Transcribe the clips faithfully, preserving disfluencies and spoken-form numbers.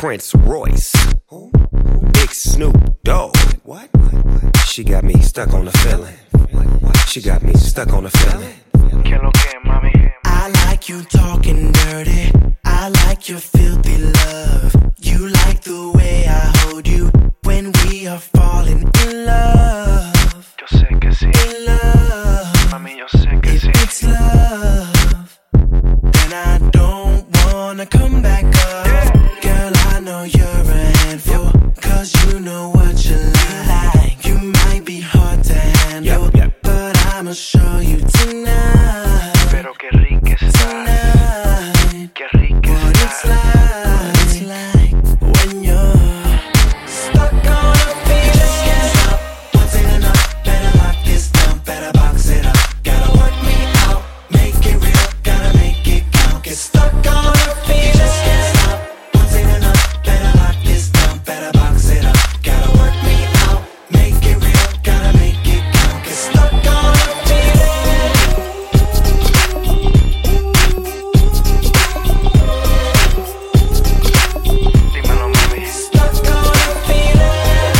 Prince Royce. Who? Big Snoop Dogg. What? She got me stuck on the feeling. She got me stuck on the feeling. I like you talking dirty. I like your filthy love. You like the way I hold you when we are falling in love. Yo sé que sí. In love. Mami, yo sé que If sí. it's love, then I don't wanna come back up. Girl, I know you're a handful, cause you know what you like. You might be hard to handle, Yep, yep. but I'ma show you tonight. Pero qué rica está. Tonight, Qué rica what it's está. like, it's like when you're stuck on a feeling. Once ain't enough, better lock this down, better box it up. Gotta work me out, make it real, gotta make it count. Get stuck on a feeling. Once ain't enough, better lock this down, better box it up. Gotta work me out, make it real, gotta make it count. Get stuck on a feeling. Dímelo, mami. Stuck on a feeling.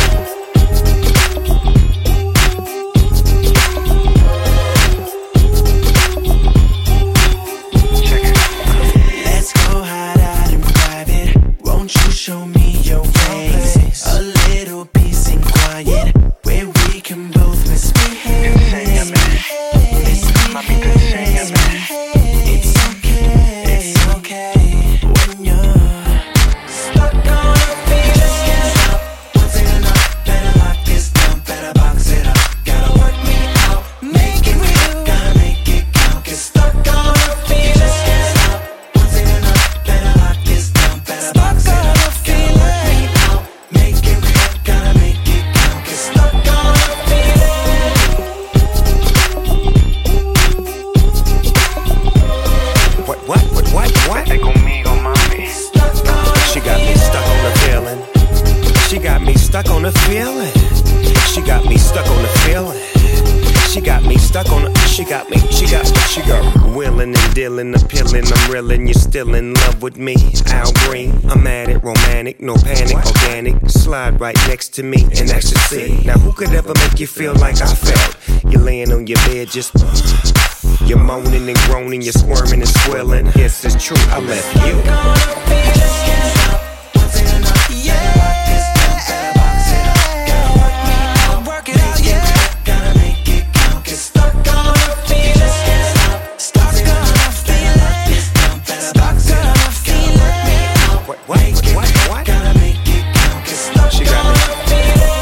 Check it. Let's go hide out in private. Won't you show me your face? A little peace and quiet where we can both misbehave. Enséñame. Mamita, enséñame. It's okay, it's okay when you're stuck on a feeling. Once ain't enough, better lock this down, better box it up. Gotta work me out, make it real, gotta make it count. Get stuck on a feeling. Once ain't enough, better lock this down, better box it up. Gotta work me out, make it real, gotta make it count. Get stuck on a feeling. What, what, what, what, what? Vete conmigo, mami. She got me stuck on the feeling. She got me stuck on the feeling. She got me stuck on the feeling. She got me stuck on the, she got me, she got, she got willing and dealing, appealing, I'm reeling, you're still in love with me. Al Green, I'm at it, romantic, no panic, organic, slide right next to me in ecstasy. Now who could ever make you feel like I felt? You're laying on your bed just, you're moaning and groaning, you're squirming and squealing. Yes, it's true, I left you. What, what, what, what? She got me.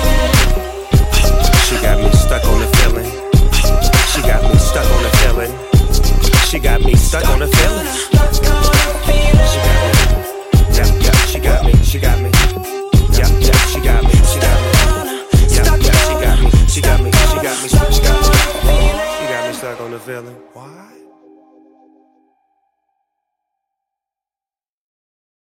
She got me stuck on the feeling. She got me stuck on the feeling. She got me stuck on the feeling. She got me. Yeah, yeah, she got me. She got me. Yeah, yeah, she got me. She got me. Yeah, yeah, she got me. She got me. She got me. She got me. She got me stuck on the feeling. Why?